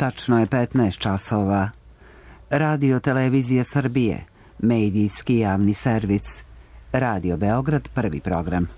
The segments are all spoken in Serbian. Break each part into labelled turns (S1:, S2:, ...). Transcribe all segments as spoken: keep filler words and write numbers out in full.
S1: Tačno je petnaest časova. Radio Televizija Srbije, medijski javni servis. Radio Beograd, prvi program.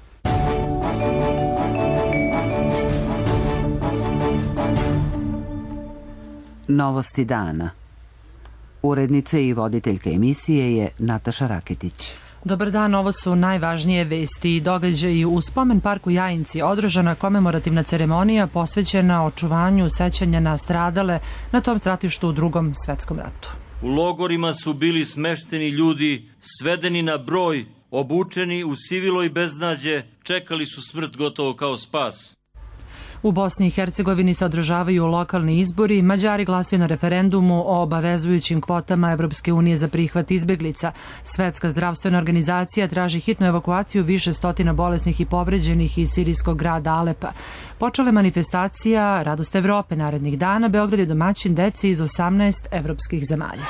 S1: Novosti dana. Urednice i voditeljka emisije je Nataša Raketić.
S2: Dobar dan, ovo su najvažnije vesti i događaji. U Spomen parku Jajinci održana komemorativna ceremonija posvećena očuvanju sećanja na stradale na tom stratištu u Drugom svetskom ratu.
S3: U logorima su bili smešteni ljudi, svedeni na broj, obučeni u sivilo i beznađe, čekali su smrt gotovo kao spas.
S2: U Bosni i Hercegovini se održavaju lokalni izbori. Mađari glasaju na referendumu o obavezujućim kvotama Evropske unije za prihvat izbeglica. Svetska zdravstvena organizacija traži hitnu evakuaciju više stotina bolesnih i povređenih iz sirijskog grada Alepa. Počela manifestacija Radost Evrope narednih dana. Beograd je domaćin deci iz osamnaest evropskih zemalja.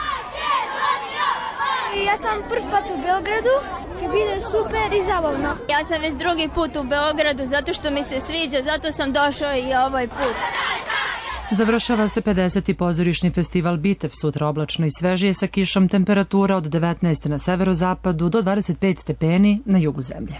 S4: Ja sam prvi put u Beogradu, bilo super i zabavno.
S5: Ja sam već drugi put u Beogradu zato što mi se sviđa, zato sam došao i ovaj put.
S2: Završava se pedeseti pozorišni festival Bitev, sutra oblačno i svežije sa kišom, temperatura od devetnaest na severozapadu do dvadeset pet stepeni na jugu zemlje.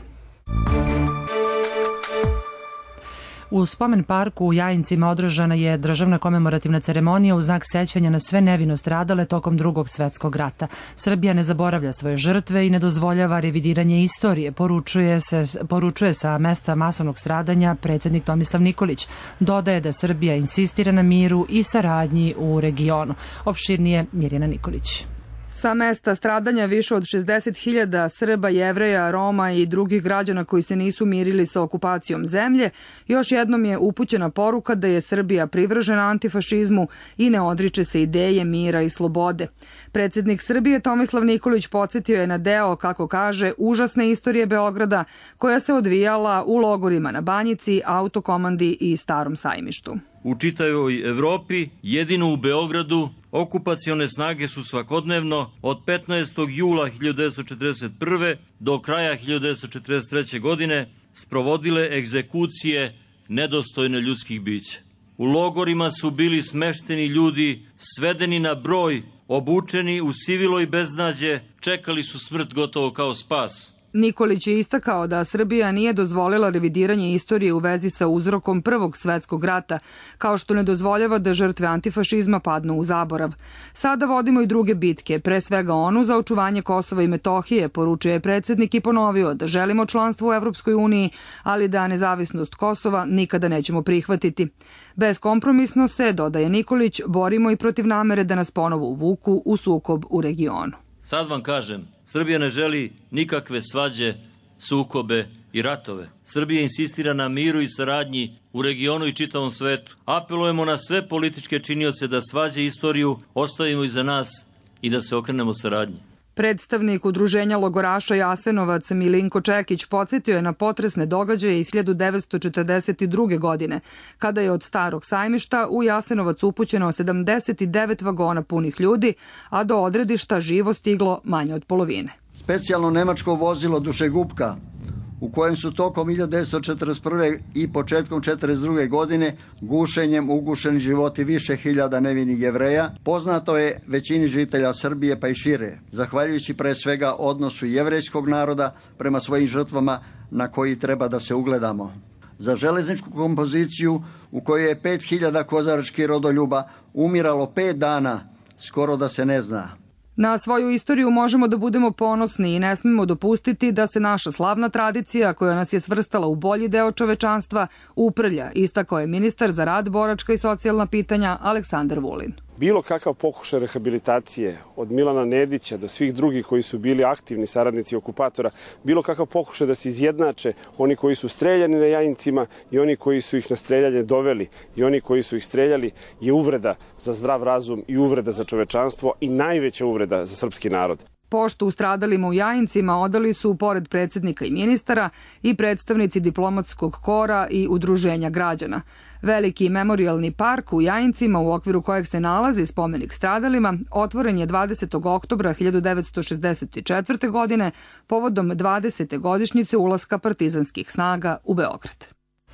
S2: U Spomen parku u Jajincima održana je državna komemorativna ceremonija u znak sećanja na sve nevino stradale tokom Drugog svetskog rata. Srbija ne zaboravlja svoje žrtve i ne dozvoljava revidiranje istorije, poručuje, se, poručuje sa mesta masovnog stradanja predsjednik Tomislav Nikolić. Dodaje da Srbija insistira na miru i saradnji u regionu. Opširnije Mirjana Nikolić.
S6: Sa mesta stradanja više od šezdeset hiljada Srba, Jevreja, Roma i drugih građana koji se nisu mirili sa okupacijom zemlje, još jednom je upućena poruka da je Srbija privržena antifašizmu i ne odriče se ideje mira i slobode. Predsjednik Srbije Tomislav Nikolić podsjetio je na deo, kako kaže, užasne istorije Beograda koja se odvijala u logorima na Banjici, Autokomandi i Starom sajmištu.
S3: U čitavoj Evropi, jedino u Beogradu, okupacione snage su svakodnevno od petnaestog jula hiljadu devetsto četrdeset prve. do kraja hiljadu devetsto četrdeset treće. godine sprovodile egzekucije nedostojne ljudskih bića. U logorima su bili smešteni ljudi, svedeni na broj, obučeni u sivilo i beznađe, čekali su smrt gotovo kao spas.
S6: Nikolić je istakao da Srbija nije dozvolila revidiranje istorije u vezi sa uzrokom Prvog svetskog rata, kao što ne dozvoljava da žrtve antifašizma padnu u zaborav. Sada vodimo i druge bitke, pre svega onu za očuvanje Kosova i Metohije, poručuje je predsjednik i ponovio da želimo članstvo u Evropskoj uniji, ali da nezavisnost Kosova nikada nećemo prihvatiti. Beskompromisno se, dodaje Nikolić, borimo i protiv namere da nas ponovo uvuku u sukob u regionu.
S3: Sad vam kažem, Srbija ne želi nikakve svađe, sukobe i ratove. Srbija insistira na miru i saradnji u regionu i čitavom svetu. Apelujemo na sve političke činioce da svađe istoriju ostavimo iza nas i da se okrenemo saradnji.
S6: Predstavnik udruženja logoraša Jasenovac Milinko Čekić podsjetio je na potresne događaje iz hiljadu devetsto četrdeset druge. godine, kada je od Starog sajmišta u Jasenovac upućeno sedamdeset devet vagona punih ljudi, a do odredišta živo stiglo manje od polovine.
S7: Specijalno nemačko vozilo Dušegupka, u kojem su tokom hiljadu devetsto četrdeset prve. i početkom četrdeset druge. godine gušenjem ugušeni životi više hiljada nevinih Jevreja, poznato je većini žitelja Srbije pa i šire, zahvaljujući pre svega odnosu jevrejskog naroda prema svojim žrtvama na koji treba da se ugledamo. Za železničku kompoziciju u kojoj je pet hiljada kozaračkih rodoljuba umiralo pet dana, skoro da se ne zna.
S6: Na svoju istoriju možemo da budemo ponosni i ne smemo dopustiti da se naša slavna tradicija, koja nas je svrstala u bolji deo čovečanstva, uprlja, istakao je ministar za rad, boračka i socijalna pitanja Aleksandar Vulin.
S8: Bilo kakav pokušaj rehabilitacije od Milana Nedića do svih drugih koji su bili aktivni saradnici okupatora, bilo kakav pokušaj da se izjednače oni koji su streljani na Jajincima i oni koji su ih na streljanje doveli i oni koji su ih streljali je uvreda za zdrav razum i uvreda za čovečanstvo i najveća uvreda za srpski narod.
S6: Poštu u stradalima u Jajincima odali su, pored predsjednika i ministara, i predstavnici diplomatskog kora i udruženja građana. Veliki memorijalni park u Jajincima, u okviru kojeg se nalazi spomenik stradalima, otvoren je dvadesetog oktobra hiljadu devetsto šezdeset četvrte. godine povodom dvadesete godišnjice ulaska partizanskih snaga u Beograd.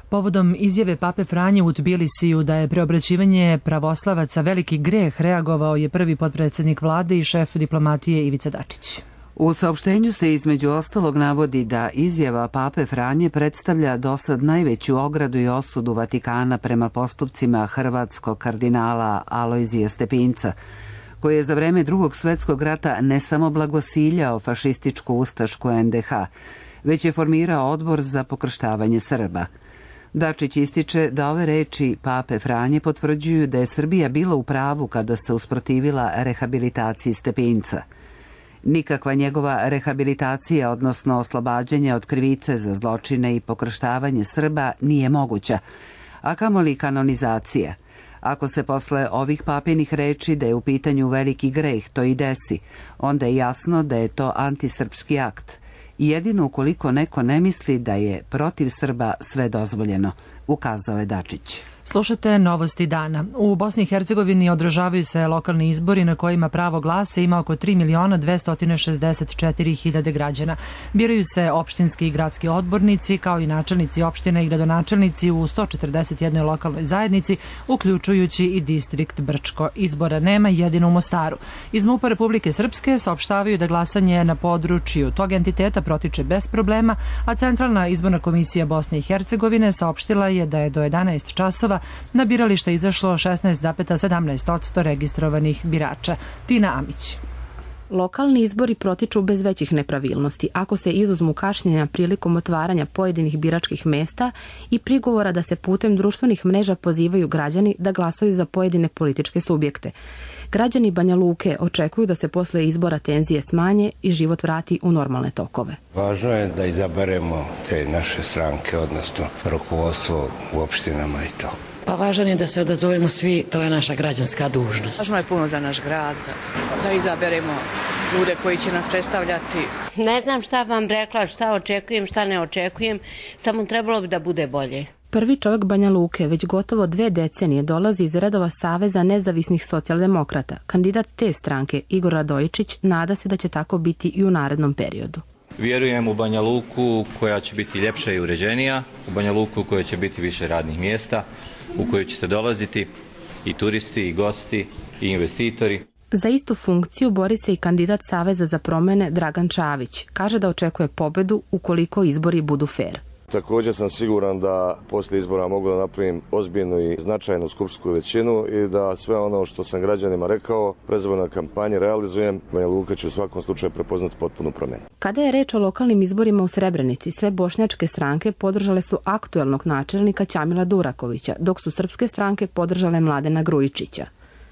S2: Povodom izjave Pape Franje u Tbilisiju da je preobraćivanje pravoslavaca veliki greh, reagovao je prvi potpredsednik vlade i šef diplomatije Ivica Dačić.
S1: U saopštenju se između ostalog navodi da izjava Pape Franje predstavlja dosad najveću ogradu i osudu Vatikana prema postupcima hrvatskog kardinala Alojzija Stepinca, koji je za vreme Drugog svetskog rata ne samo blagosiljao fašističku ustašku en de ha, već je formirao odbor za pokrštavanje Srba. Dačić ističe da ove reči Pape Franje potvrđuju da je Srbija bila u pravu kada se usprotivila rehabilitaciji Stepinca. Nikakva njegova rehabilitacija, odnosno oslobađanje od krivice za zločine i pokrštavanje Srba nije moguća, a kamoli kanonizacija. Ako se posle ovih papinih reči da je u pitanju veliki greh to i desi, onda je jasno da je to antisrpski akt. Jedino ukoliko neko ne misli da je protiv Srba sve dozvoljeno, ukazao je Dačić.
S2: Slušate novosti dana. U Bosni i Hercegovini održavaju se lokalni izbori na kojima pravo glasa ima oko tri miliona dvesta šezdeset četiri hiljade građana. Biraju se opštinski i gradski odbornici, kao i načelnici opštine i gradonačelnici u sto četrdeset jednoj lokalnoj zajednici, uključujući i distrikt Brčko. Izbora nema jedino u Mostaru. Iz MUP-a Republike Srpske saopštavaju da glasanje na području tog entiteta protiče bez problema, a Centralna izborna komisija Bosne i Hercegovine saopštila je da je do jedanaest časova na biralište izašlo šesnaest zarez sedamnaest posto registrovanih birača. Tina Amić.
S9: Lokalni izbori protiču bez većih nepravilnosti, ako se izuzmu kašnjenja prilikom otvaranja pojedinih biračkih mesta i prigovora da se putem društvenih mreža pozivaju građani da glasaju za pojedine političke subjekte. Građani Banja Luke očekuju da se posle izbora tenzije smanje i život vrati u normalne tokove.
S10: Važno je da izaberemo te naše stranke, odnosno rukovodstvo u opštinama i to.
S11: Pa važan je da se odazovemo svi, to je naša građanska dužnost.
S12: Važno je puno za naš grad, da izaberemo ljude koji će nas predstavljati.
S13: Ne znam šta vam rekla, šta očekujem, šta ne očekujem, samo trebalo bi da bude bolje.
S9: Prvi čovjek Banja Luke već gotovo dve decenije dolazi iz redova Saveza nezavisnih socijaldemokrata. Kandidat te stranke, Igor Radojičić, nada se da će tako biti i u narednom periodu.
S14: Vjerujem u Banja Luku koja će biti ljepša i uređenija, u Banja Luku koja će biti više radnih mjesta, u koju će se dolaziti i turisti, i gosti, i investitori.
S9: Za istu funkciju bori se i kandidat Saveza za promjene Dragan Čavić. Kaže da očekuje pobedu ukoliko izbori budu fer.
S15: Također sam siguran da poslije izbora mogu da napravim ozbiljnu i značajnu skupštinsku većinu i da sve ono što sam građanima rekao, predizbornoj kampanji realizujem. Banja Luka će u svakom slučaju prepoznati potpunu promjenu.
S9: Kada je reč o lokalnim izborima u Srebrenici, sve bošnjačke stranke podržale su aktuelnog načelnika Ćamila Durakovića, dok su srpske stranke podržale Mladena Grujičića.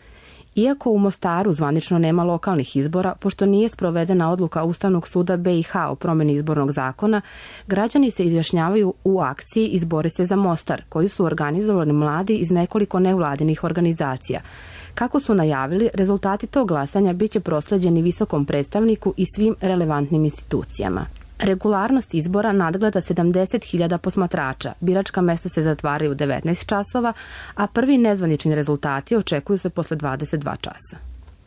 S9: Iako u Mostaru zvanično nema lokalnih izbora, pošto nije sprovedena odluka Ustavnog suda be i ha o promjeni izbornog zakona, građani se izjašnjavaju u akciji Izbori se za Mostar, koju su organizovali mladi iz nekoliko nevladinih organizacija. Kako su najavili, rezultati tog glasanja bit će prosleđeni visokom predstavniku i svim relevantnim institucijama. Regularnost izbora nadgleda sedamdeset hiljada posmatrača, biračka mesta se zatvaraju u devetnaest časova, a prvi nezvanični rezultati očekuju se posle dvadeset dva časa.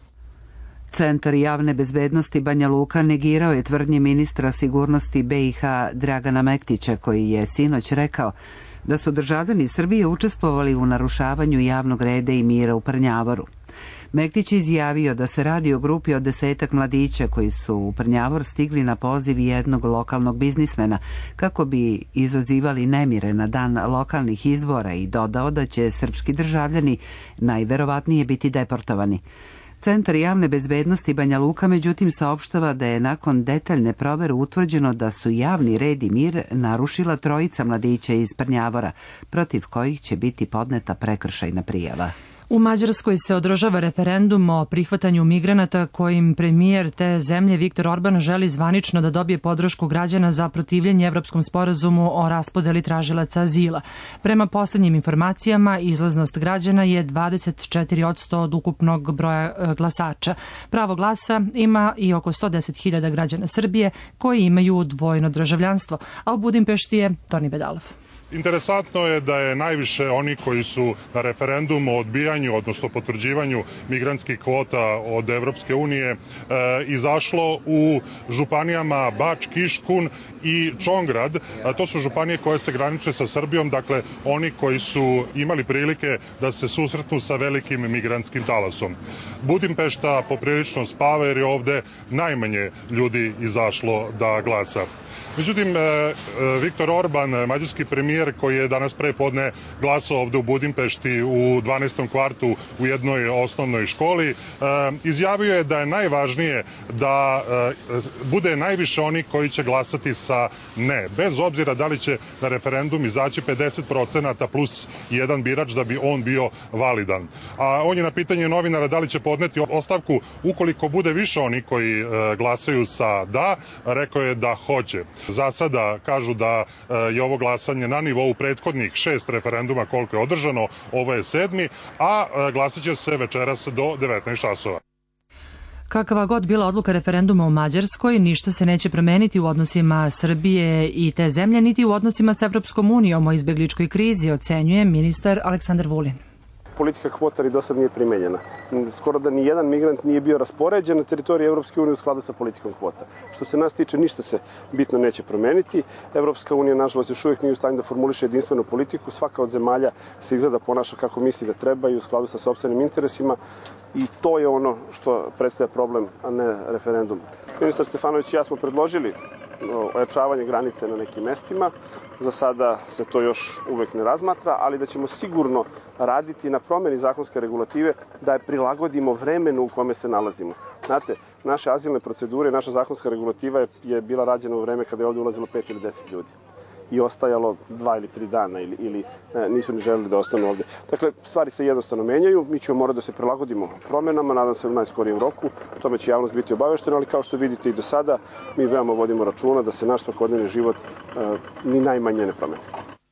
S1: Centar javne bezbednosti Banja Luka negirao je tvrdnje ministra sigurnosti be i ha Dragana Mektića, koji je sinoć rekao da su državljani Srbije učestvovali u narušavanju javnog reda i mira u Prnjavoru. Mektić izjavio da se radi o grupi od desetak mladića koji su u Prnjavor stigli na poziv jednog lokalnog biznismena kako bi izazivali nemire na dan lokalnih izbora i dodao da će srpski državljani najverovatnije biti deportovani. Centar javne bezbednosti Banja Luka međutim saopštava da je nakon detaljne provere utvrđeno da su javni red i mir narušila trojica mladića iz Prnjavora, protiv kojih će biti podneta prekršajna prijava.
S2: U Mađarskoj se održava referendum o prihvatanju migranata kojim premijer te zemlje Viktor Orban želi zvanično da dobije podršku građana za protivljenje Evropskom sporazumu o raspodeli tražilaca azila. Prema poslednjim informacijama, izlaznost građana je dvadeset četiri posto od ukupnog broja glasača. Pravo glasa ima i oko sto deset hiljada građana Srbije koji imaju dvojno državljanstvo, a u Budimpešti je Toni Bedalov.
S16: Interesantno je da je najviše oni koji su na referendumu o odbijanju, odnosno potvrđivanju migrantskih kvota od Evropske unije e, izašlo u županijama Bač, Kiškun i Čongrad. A to su županije koje se graniče sa Srbijom, dakle oni koji su imali prilike da se susretnu sa velikim migrantskim talasom. Budimpešta poprilično spava jer je ovde najmanje ljudi izašlo da glasa. Međutim, Viktor Orban, mađarski premijer koji je danas pre podne glasao ovde u Budimpešti u dvanaestom kvartu u jednoj osnovnoj školi, izjavio je da je najvažnije da bude najviše oni koji će glasati sa ne, bez obzira da li će na referendum izaći pedeset procenata plus jedan birač da bi on bio validan. A on je na pitanje novinara da li će podneti ostavku ukoliko bude više oni koji glasaju sa da, rekao je da hoće. Za sada kažu da je ovo glasanje na nivou prethodnih šest referenduma koliko je održano, ovo je sedmi, a glasat će se večeras do devetnaest časova.
S2: Kakva god bila odluka referenduma u Mađarskoj, ništa se neće promeniti u odnosima Srbije i te zemlje, niti u odnosima sa Evropskom unijom o izbegličkoj krizi, ocenjuje ministar Aleksandar Vulin.
S8: Politika kvota ni do sad nije primenjena. Skoro da ni jedan migrant nije bio raspoređen na teritoriji Evropske unije u skladu sa politikom kvota. Što se nas tiče, ništa se bitno neće promeniti. Evropska unija, nažalost, još uvijek nije u stanju da formuliše jedinstvenu politiku. Svaka od zemalja se izgleda ponaša kako misli da treba i u skladu sa sopstvenim interesima. I to je ono što predstavlja problem, a ne referendum. Ministar Stefanović i ja smo predložili ojačavanje granice na nekim mestima. Za sada se to još uvek ne razmatra, ali da ćemo sigurno raditi na promeni zakonske regulative da je prilagodimo vremenu u kome se nalazimo. Znate, naše azilne procedure, naša zakonska regulativa je, je bila rađena u vreme kada je ovde ulazilo pet ili deset ljudi i ostajalo dva ili tri dana ili, ili e, nisu ni želeli da ostanu ovde. Dakle, stvari se jednostavno menjaju, mi ćemo morati da se prilagodimo promenama, nadam se u najskorijem roku, o tome će javnost biti obaveštena, ali kao što vidite i do sada, mi veoma vodimo računa da se naš svakodnevni život e, ni najmanje ne promeni.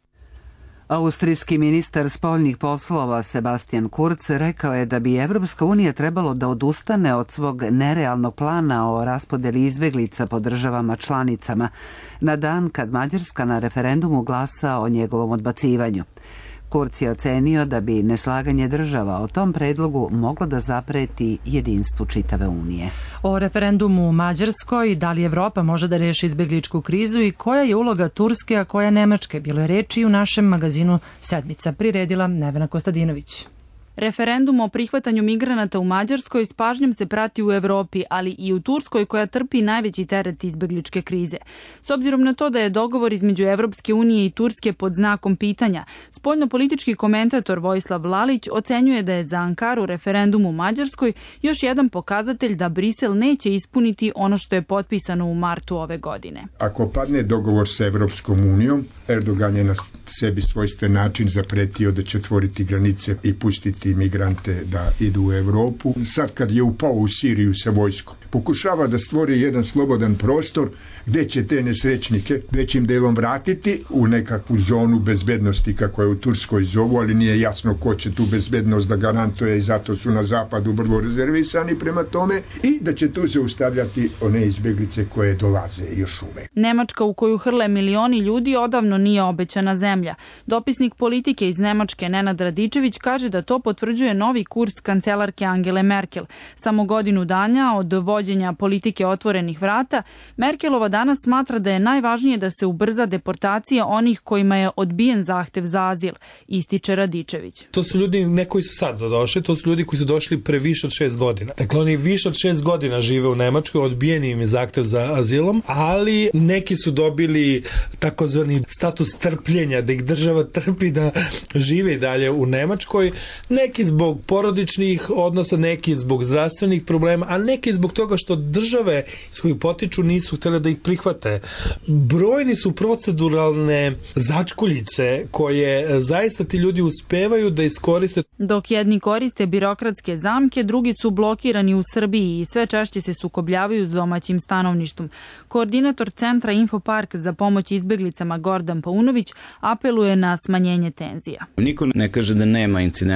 S1: Austrijski ministar spoljnih poslova Sebastian Kurz rekao je da bi Evropska unija trebalo da odustane od svog nerealnog plana o raspodeli izbeglica po državama članicama na dan kad Mađarska na referendumu glasa o njegovom odbacivanju. Kurz je ocenio da bi neslaganje država o tom predlogu moglo da zapreti jedinstvu čitave Unije.
S2: O referendumu u Mađarskoj, da li Evropa može da reši izbegličku krizu i koja je uloga Turske, a koja Nemačke, bilo je reči u našem magazinu Sedmica, priredila Nevena Kostadinović.
S17: Referendum o prihvatanju migranata u Mađarskoj s pažnjom se prati u Evropi, ali i u Turskoj koja trpi najveći teret izbegličke krize. S obzirom na to da je dogovor između Evropske unije i Turske pod znakom pitanja, spoljnopolitički komentator Vojislav Lalić ocenjuje da je za Ankaru referendum u Mađarskoj još jedan pokazatelj da Brisel neće ispuniti ono što je potpisano u martu ove godine.
S18: Ako padne dogovor sa Evropskom unijom, Erdogan je na sebi svojstven način zapretio da će otvoriti granice i pustiti imigrante da idu u Evropu. Sad kad je upao u Siriju sa vojskom, pokušava da stvori jedan slobodan prostor gde će te nesrećnike većim delom vratiti u nekakvu zonu bezbednosti kako je u Turskoj zovu, ali nije jasno ko će tu bezbednost da garantuje i zato su na zapadu vrlo rezervisani prema tome i da će tu zaustavljati one izbeglice koje dolaze još uvek.
S17: Nemačka u koju hrle milioni ljudi odavno nije obećana zemlja. Dopisnik politike iz Nemačke Nenad Radičević kaže da to potvrđuje novi kurs kancelarke Angele Merkel. Samo godinu dana od vođenja politike otvorenih vrata, Merkelova danas smatra da je najvažnije da se ubrza deportacija onih kojima je odbijen zahtev za azil, ističe Radičević.
S19: To su ljudi, ne koji su sad došli, to su ljudi koji su došli pre više od šest godina. Dakle, oni više od šest godina žive u Nemačkoj, odbijen im je zahtev za azilom, ali neki su dobili takozvani status trpljenja, da ih država trpi da žive i dalje u Nemačkoj, neki zbog porodičnih odnosa, neki zbog zdravstvenih problema, a neki zbog toga što države iz kojih potiču nisu htjele da ih prihvate. Brojni su proceduralne začkuljice koje zaista ti ljudi uspevaju da iskoriste.
S17: Dok jedni koriste birokratske zamke, drugi su blokirani u Srbiji i sve češće se sukobljavaju s domaćim stanovništvom. Koordinator centra Infopark za pomoć izbeglicama Gordan Paunović apeluje na smanjenje tenzija.
S20: Niko ne kaže da nema incidenata,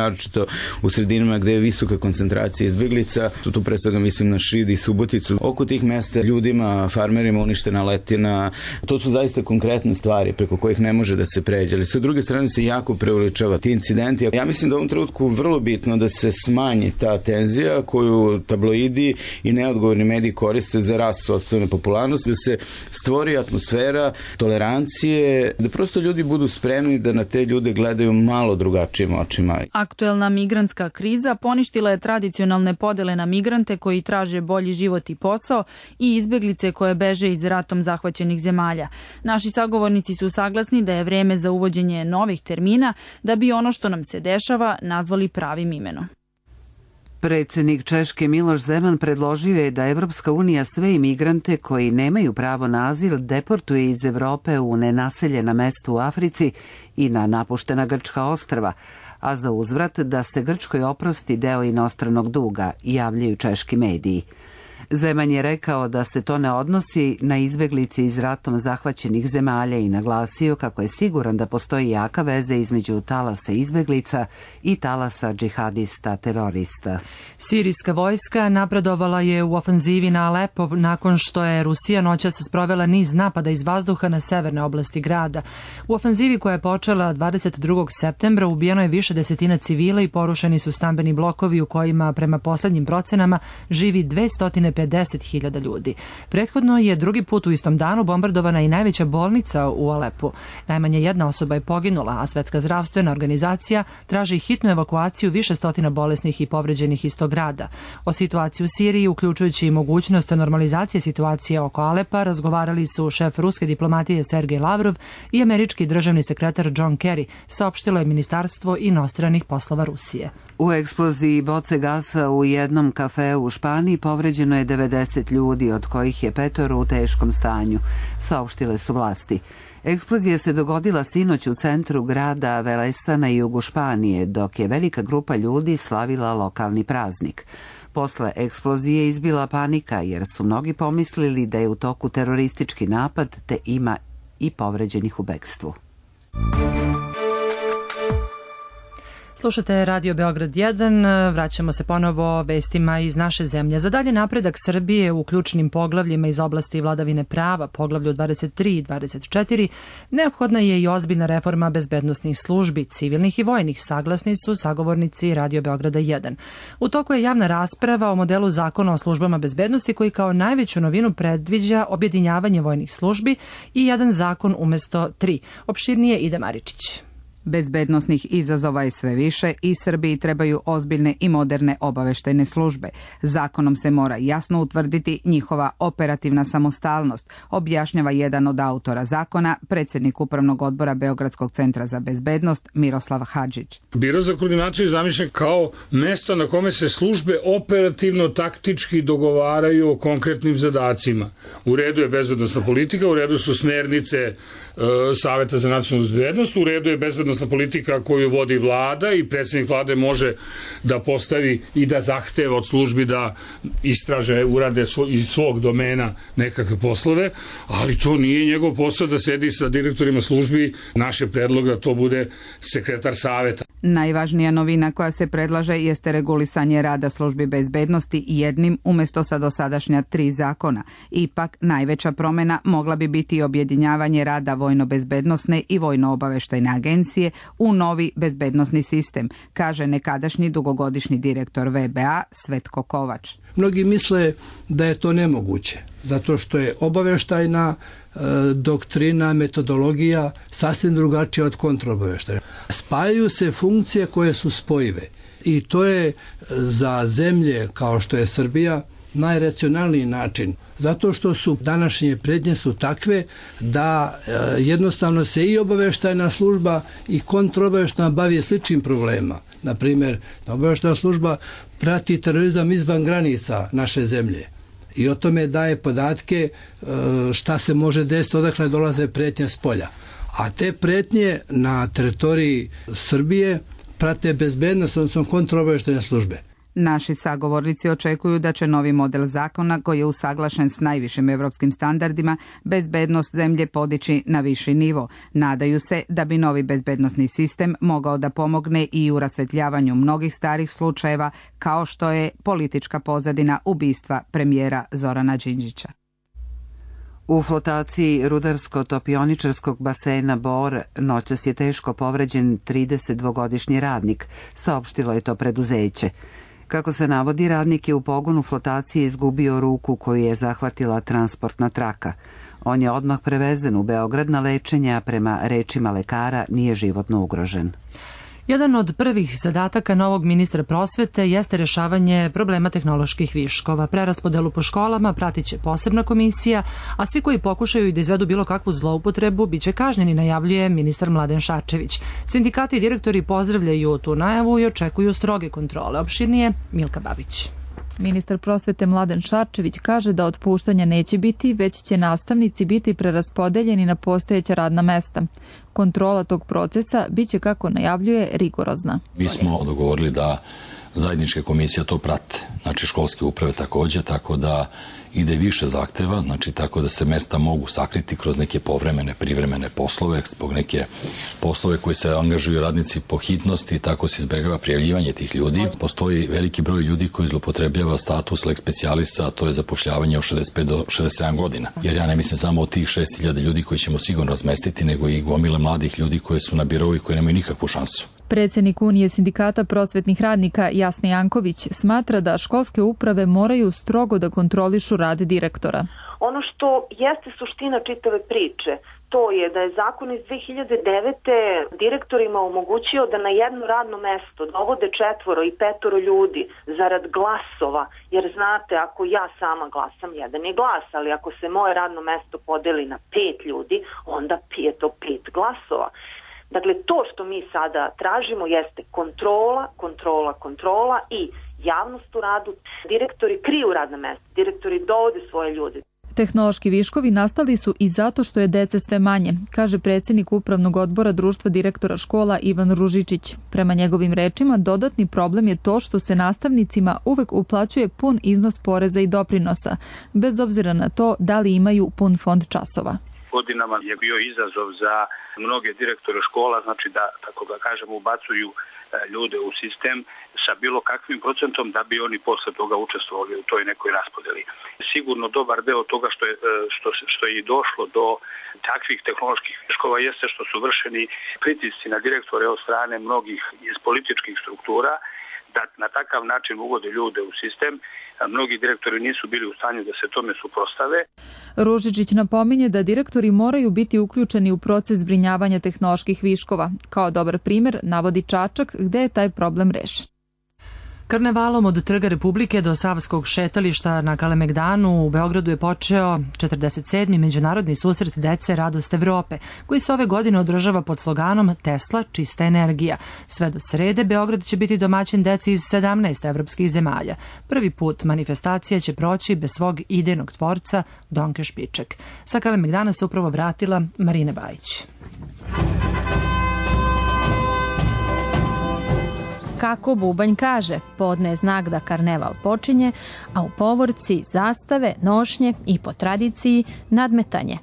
S20: naročito u sredinama gde je visoka koncentracija izbeglica. Tu pre svega mislim na Šid i Suboticu. Oko tih mesta ljudima, farmerima uništena letina. To su zaista konkretne stvari preko kojih ne može da se pređe. Ali sa druge strane se jako preuveličava ti incidenti. Ja mislim da u ovom trenutku vrlo bitno da se smanji ta tenzija koju tabloidi i neodgovorni mediji koriste za rast sopstvene popularnosti, da se stvori atmosfera tolerancije, da prosto ljudi budu spremni da na te ljude gledaju malo drugačijim očima.
S17: Aktuelna migrantska kriza poništila je tradicionalne podele na migrante koji traže bolji život i posao i izbeglice koje beže iz ratom zahvaćenih zemalja. Naši sagovornici su saglasni da je vreme za uvođenje novih termina da bi ono što nam se dešava nazvali pravim imenom.
S1: Predsednik Češke Miloš Zeman predložio je da Evropska unija sve imigrante koji nemaju pravo na azil deportuje iz Evrope u nenaseljena mesta u Africi i na napuštena grčka ostrva, a za uzvrat da se Grčkoj oprosti deo inostranog duga, javljaju češki mediji. Zeman je rekao da se to ne odnosi na izbeglice iz ratom zahvaćenih zemalja i naglasio kako je siguran da postoji jaka veza između talasa izbeglica i talasa džihadista terorista.
S2: Sirijska vojska napredovala je u ofanzivi na Alepo nakon što je Rusija noćas sprovela niz napada iz vazduha na severne oblasti grada. U ofanzivi koja je počela dvadeset drugog septembra ubijeno je više desetina civila i porušeni su stambeni blokovi u kojima prema poslednjim procenama živi dvesta pedeset hiljada ljudi. Prethodno je drugi put u istom danu bombardovana i najveća bolnica u Alepu. Najmanje jedna osoba je poginula, a Svetska zdravstvena organizacija traži hitnu evakuaciju više stotina bolesnih i povređenih iz tog grada. O situaciji u Siriji, uključujući i mogućnost normalizacije situacije oko Alepa, razgovarali su šef ruske diplomatije Sergej Lavrov i američki državni sekretar John Kerry, saopštilo je Ministarstvo inostranih poslova Rusije.
S1: U eksploziji boce gasa u jednom kafeu u Španiji povređeno je devedeset ljudi, od kojih je petoro u teškom stanju, saopštile su vlasti. Eksplozija se dogodila sinoć u centru grada Velesa na jugu Španije, dok je velika grupa ljudi slavila lokalni praznik. Posle eksplozije izbila panika jer su mnogi pomislili da je u toku teroristički napad te ima i povređenih u bekstvu.
S2: Slušate Radio Beograd jedan, vraćamo se ponovo vestima iz naše zemlje. Za dalje napredak Srbije u ključnim poglavljima iz oblasti vladavine prava, poglavlju dvadeset tri i dvadeset četiri, neophodna je i ozbiljna reforma bezbednosnih službi, civilnih i vojnih, saglasni su sagovornici Radio Beograda jedan. U toku je javna rasprava o modelu zakona o službama bezbednosti koji kao najveću novinu predviđa objedinjavanje vojnih službi i jedan zakon umesto tri. Opširnije Ida Maričić.
S21: Bezbednosnih izazova je sve više i Srbiji trebaju ozbiljne i moderne obaveštajne službe. Zakonom se mora jasno utvrditi njihova operativna samostalnost, objašnjava jedan od autora zakona, predsjednik Upravnog odbora Beogradskog centra za bezbednost Miroslav Hadžić.
S22: Biro za koordinaciju je zamišljen kao mesto na kome se službe operativno taktički dogovaraju o konkretnim zadacima. U redu je bezbednosna politika, u redu su smernice e, Saveta za nacionalnu bezbednost, u redu je bezbednosna politika koju vodi vlada i predsjednik vlade može da postavi i da zahteva od službi da istraže, urade iz svog domena nekakve poslove, ali to nije njegov posao da sedi sa direktorima službi. Naš je predlog da to bude sekretar saveta.
S21: Najvažnija novina koja se predlaže jeste regulisanje rada službi bezbednosti jednim umesto sa dosadašnja tri zakona. Ipak, najveća promena mogla bi biti objedinjavanje rada vojno-bezbednosne i vojno-obaveštajne agencije u novi bezbednosni sistem, kaže nekadašnji dugogodišnji direktor V B A Svetko Kovač.
S23: Mnogi misle da je to nemoguće, zato što je obaveštajna e, doktrina, metodologija sasvim drugačija od kontraobaveštajne. Spajaju se funkcije koje su spojive i to je za zemlje kao što je Srbija najracionalniji način, zato što su današnje prednje su takve da e, jednostavno se i obaveštajna služba i kontraobaveštajna bavi sličnim problemima. Na primjer, obaveštajna služba prati terorizam izvan granica naše zemlje i o tome daje podatke e, šta se može desiti, odakle dolaze pretnje s polja. A te pretnje na teritoriji Srbije prate bezbednost, odnosno kontraobaveštajne službe.
S21: Naši sagovornici očekuju da će novi model zakona, koji je usaglašen s najvišim evropskim standardima, bezbednost zemlje podići na viši nivo. Nadaju se da bi novi bezbednosni sistem mogao da pomogne i u rasvetljavanju mnogih starih slučajeva, kao što je politička pozadina ubistva premijera Zorana Đinđića.
S1: U flotaciji rudarsko-topioničarskog basena Bor noćas je teško povređen tridesetdvogodišnji radnik, saopštilo je to preduzeće. Kako se navodi, radnik je u pogonu flotacije izgubio ruku koju je zahvatila transportna traka. On je odmah prevezen u Beograd na lečenje, a prema rečima lekara nije životno ugrožen.
S2: Jedan od prvih zadataka novog ministra prosvete jeste rešavanje problema tehnoloških viškova. Preraspodelu po školama pratit će posebna komisija, a svi koji pokušaju da izvedu bilo kakvu zloupotrebu biće kažnjeni, najavljuje ministar Mladen Šarčević. Sindikati i direktori pozdravljaju tu najavu i očekuju stroge kontrole. Opširnije Milka Babić.
S3: Ministar prosvete Mladen Šarčević kaže da otpuštanja neće biti, već će nastavnici biti preraspodeljeni na postojeća radna mesta. Kontrola tog procesa biće, kako najavljuje, rigorozna.
S4: Mi smo dogovorili da zajedničke komisije to prate, znači školske uprave takođe, tako da ide više zahteva, znači tako da se mesta mogu sakriti kroz neke povremene, privremene poslove, zbog neke poslove koji se angažuju radnici po hitnosti i tako se izbegava prijavljivanje tih ljudi. Postoji veliki broj ljudi koji zlopotrebljava status lex specialisa, a to je zapošljavanje od šezdeset pet do šezdeset sedam godina. Jer ja ne mislim samo o tih šest hiljada ljudi koji ćemo sigurno razmestiti, nego i gomile mladih ljudi koji su na birovu i koji nemaju nikakvu šansu.
S3: Predsjednik Unije sindikata prosvetnih radnika Jasna Janković smatra da školske uprave moraju strogo da kontrolišu rad direktora.
S5: Ono što jeste suština čitave priče, to je da je zakon iz dve hiljade devete. direktorima omogućio da na jedno radno mesto dovode četvoro i petoro ljudi zarad glasova, jer znate, ako ja sama glasam, jedan je glas, ali ako se moje radno mesto podeli na pet ljudi, onda je to pet glasova. Dakle, to što mi sada tražimo jeste kontrola, kontrola, kontrola i javnost u radu. Direktori kriju radna mesta, direktori dovode svoje ljude.
S3: Tehnološki viškovi nastali su i zato što je dece sve manje, kaže predsjednik Upravnog odbora Društva direktora škola Ivan Ružičić. Prema njegovim rečima, dodatni problem je to što se nastavnicima uvek uplaćuje pun iznos poreza i doprinosa, bez obzira na to da li imaju pun fond časova.
S24: Godinama je bio izazov za mnoge direktore škola, znači da, tako da kažem, ubacuju ljude u sistem sa bilo kakvim procentom da bi oni posle toga učestvovali u toj nekoj raspodeli. Sigurno dobar deo toga što je, što, što je i došlo do takvih tehnoloških viškova jeste što su vršeni pritisci na direktore od strane mnogih iz političkih struktura, da na takav način uvode ljude u sistem. Mnogi direktori nisu bili u stanju da se tome suprotstave.
S3: Ružičić napominje da direktori moraju biti uključeni u proces zbrinjavanja tehnoloških viškova. Kao dobar primjer navodi Čačak, gde je taj problem rešen.
S2: Karnevalom od Trga Republike do Savskog šetališta na Kalemegdanu u Beogradu je počeo četrdeset sedmi Međunarodni susret dece Radost Evrope, koji se ove godine održava pod sloganom Tesla – čista energija. Sve do srede Beograd će biti domaćin deci iz sedamnaest evropskih zemalja. Prvi put manifestacija će proći bez svog idejnog tvorca Donke Špiček. Sa Kalemegdana se upravo vratila Marina Bajić.
S25: Kako bubanj kaže, podne je znak da karneval počinje, a u povorci zastave, nošnje i po tradiciji nadmetanje.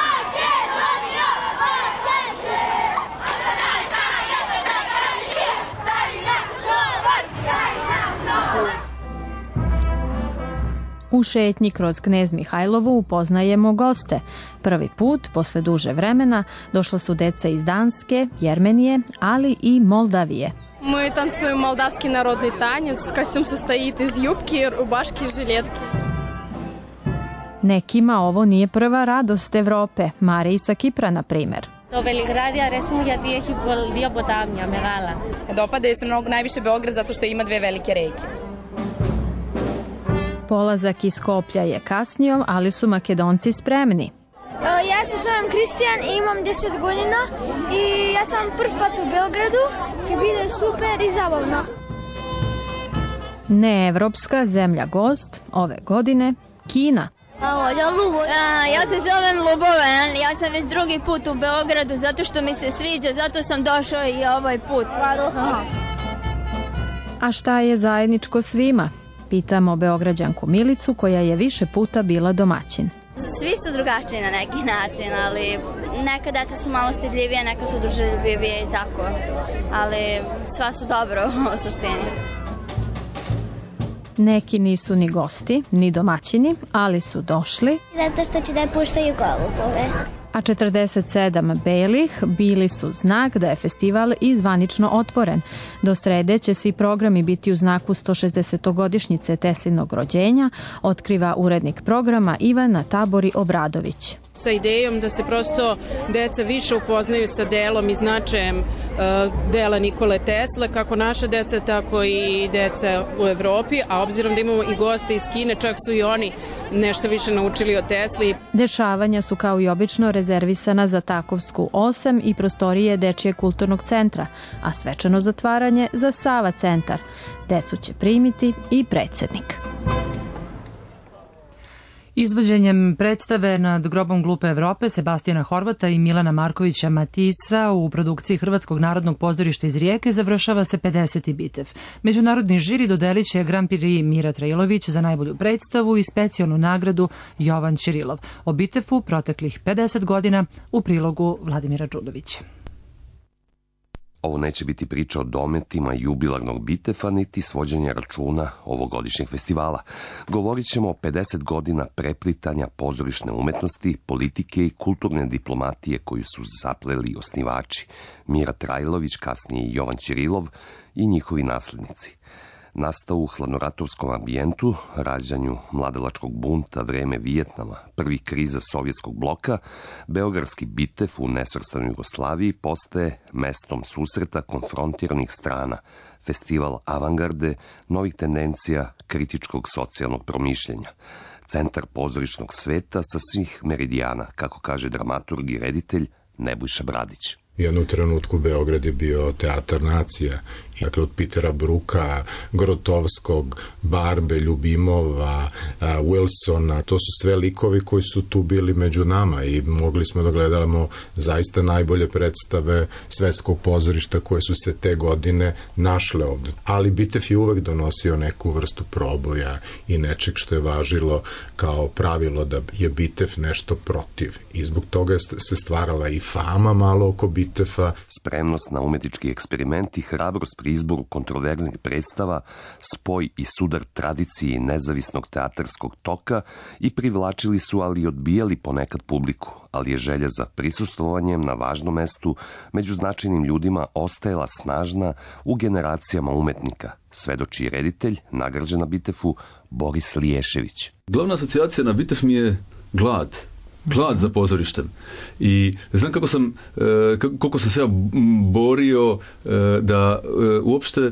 S25: U šetnji kroz Knez Mihajlovu upoznajemo goste. Prvi put, posle duže vremena, došla su deca iz Danske, Jermenije, ali i Moldavije.
S26: Мы танцуем молдавский народный танец. Костюм состоит из юбки, рубашки и жилетки.
S25: Nekima ovo nije prva radost Evrope. Mariji sa Kipra, na primer.
S27: Το Βελιγράδι αρέσει μου γιατί έχει δύο ποτάμια μεγάλα.
S28: Dopada se mnogo najviše Beograd zato što ima dve velike reke.
S25: Polazak iz Skoplja je kasnio, ali su Makedonci spremni.
S29: Ja se zovem Kristijan i imam deset godina i ja sam prvi put u Beogradu i bude super i zabavno.
S25: Neevropska zemlja gost ove godine Kina.
S29: Ja se zovem Luboven, ja sam već drugi put u Beogradu zato što mi se sviđa, zato sam došao i ovaj put.
S25: A šta je zajedničko svima? Pitamo Beograđanku Milicu, koja je više puta bila domaćin.
S6: Svi su drugačiji na neki način, ali neka deca su malo stidljivije, neka su druželjivije i tako. Ali sva su dobro u suštini.
S25: Neki nisu ni gosti, ni domaćini, ali su došli.
S29: Zato što će da puštaju golubove.
S25: A četrdeset sedam belih bili su znak da je festival i zvanično otvoren. Do srede će svi programi biti u znaku sto šezdesetogodišnjice Teslinog rođenja, otkriva urednik programa Ivana Tabori Obradović.
S7: Sa idejom da se prosto deca više upoznaju sa delom i značajem dela Nikole Tesle, kako naša deca, tako i deca u Evropi, a obzirom da imamo i goste iz Kine, čak su i oni nešto više naučili o Tesli.
S25: Dešavanja su kao i obično rezervisana za Takovsku osam i prostorije Dečijeg kulturnog centra, a svečano zatvaranje za Sava centar. Decu će primiti i predsjednik.
S2: Izvođenjem predstave nad grobom Glupe Evrope Sebastijana Horvata i Milana Markovića Matisa u produkciji Hrvatskog narodnog pozorišta iz Rijeke završava se pedeseti bitev. Međunarodni žiri dodelit će Grand Prix Mira Trailović za najbolju predstavu i specijalnu nagradu Jovan Ćirilov. O bitevu proteklih pedeset godina u prilogu Vladimira Đudovića.
S9: Ovo neće biti priča o dometima jubilarnog bitefa, niti svođenja računa ovogodišnjeg festivala. Govorit ćemo o pedeset godina preplitanja pozorišne umetnosti, politike i kulturne diplomatije koju su zapleli osnivači Mira Trailović, kasnije i Jovan Ćirilov i njihovi naslednici. Nastao u hladnoratorskom ambijentu, rađanju mladalačkog bunta, vreme Vijetnama, prvi kriza sovjetskog bloka, beogradski bitev u nesvrstanoj Jugoslaviji postaje mestom susreta konfrontiranih strana, festival avangarde, novih tendencija, kritičkog socijalnog promišljenja, centar pozorišnog sveta sa svih meridijana, kako kaže dramaturg i reditelj Nebojša Bradić.
S10: U jednom trenutku Beograd je bio teatar nacija. Dakle, od Petera Bruka, Grotovskog, Barbe, Ljubimova, Wilsona, to su sve likovi koji su tu bili među nama i mogli smo da gledamo zaista najbolje predstave svetskog pozorišta koje su se te godine našle ovde. Ali bitev je uvek donosio neku vrstu proboja i nečeg što je važilo kao pravilo da je bitev nešto protiv. I zbog toga se stvarala i fama malo oko bitev.
S9: Spremnost na umetnički eksperiment i hrabrost pri izboru kontroverznih predstava, spoj i sudar tradicije nezavisnog teatarskog toka i privlačili su, ali i odbijali ponekad publiku, ali je želja za prisustvovanjem na važnom mestu među značajnim ljudima ostajala snažna u generacijama umetnika, svedoči reditelj, nagrađen na bitefu Boris Liješević.
S11: Glavna asocijacija na bitev mi je glad. Glad za pozorištem. I znam kako sam, koliko sam se ja borio da uopšte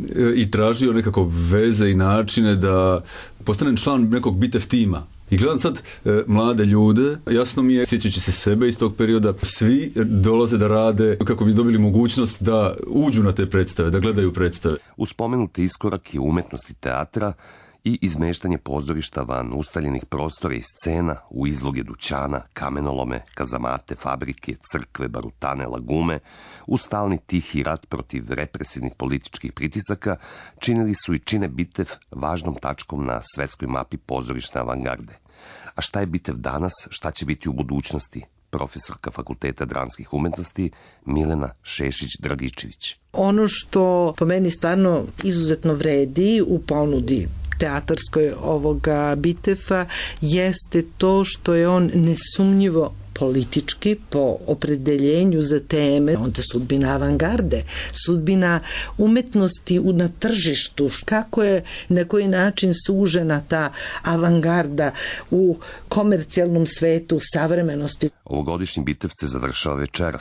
S11: i tražio nekako veze i načine da postanem član nekog bitev tima. I gledam sad mlade ljude, jasno mi je, sjećajući se sebe iz tog perioda, svi dolaze da rade kako bi dobili mogućnost da uđu na te predstave, da gledaju predstave.
S9: U spomenute iskorake umetnosti teatra i izmeštanje pozorišta van ustaljenih prostora i scena u izloge dućana, kamenolome, kazamate, fabrike, crkve, barutane, lagume, u stalni tihi rat protiv represivnih političkih pritisaka, činili su i čine bitev važnom tačkom na svetskoj mapi pozorišne avangarde. A šta je bitev danas, šta će biti u budućnosti? Profesorka Fakulteta dramskih umetnosti Milena Šešić-Dragičević.
S12: Ono što po meni stvarno izuzetno vredi u ponudi teatarskoj ovoga bitefa jeste to što je on nesumnjivo politički po opredeljenju za teme, onda sudbina avangarde, sudbina umetnosti na tržištu, kako je na koji način sužena ta avangarda u komercijalnom svetu, savremenosti.
S9: Ovogodišnji bitev se završava večeras.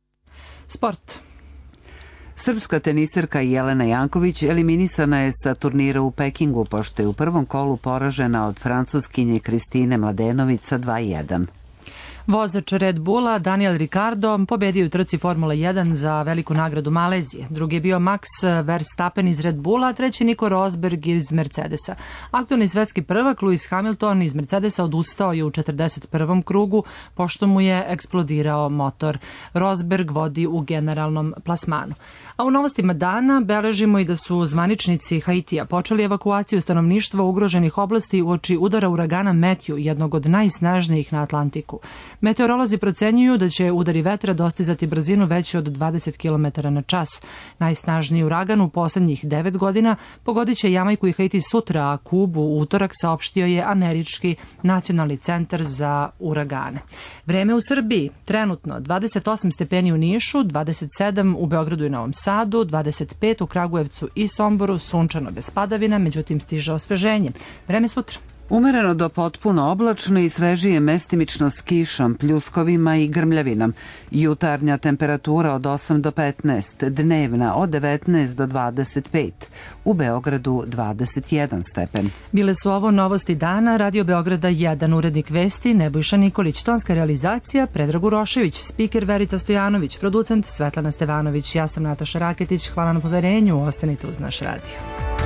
S2: Sport.
S1: Srpska teniserka Jelena Janković eliminisana je sa turnira u Pekingu, pošto je u prvom kolu poražena od francuskinje Kristine Mladenović sa dva jedan.
S2: Vozač Red Bulla Daniel Ricciardo pobedio u trci Formula jedan za veliku nagradu Malezije. Drugi je bio Max Verstappen iz Red Bulla, treći Nico Rosberg iz Mercedesa. Aktualni svetski prvak Lewis Hamilton iz Mercedesa odustao je u četrdeset prvom krugu pošto mu je eksplodirao motor. Rosberg vodi u generalnom plasmanu. A u novostima dana beležimo i da su zvaničnici Haitija počeli evakuaciju stanovništva ugroženih oblasti uoči udara uragana Matthew, jednog od najsnažnijih na Atlantiku. Meteorolozi procenjuju da će udari vetra dostizati brzinu veću od dvadeset kilometara na čas. Najsnažniji uragan u poslednjih devet godina pogodit će Jamajku i Haiti sutra, a Kubu u utorak, saopštio je Američki nacionalni centar za uragane. Vreme u Srbiji trenutno dvadeset osam stepeni u Nišu, dvadeset sedam u Beogradu i Novom Sadu, dvadeset pet u Kragujevcu i Somboru, sunčano bez padavina, međutim stiže osveženje. Vreme sutra.
S1: Umereno do potpuno oblačno i svežije mestimično s kišom, pljuskovima i grmljavinom. Jutarnja temperatura od osam do petnaest, dnevna od devetnaest do dvadeset pet. U Beogradu dvadeset jedan stepen.
S2: Bile su ovo novosti dana, Radio Beograda jedan, urednik vesti Nebojša Nikolić, tonska realizacija Predrag Urošević, spiker Verica Stojanović, producent Svetlana Stevanović. Ja sam Nataša Raketić, hvala na poverenju, ostanite uz naš radio.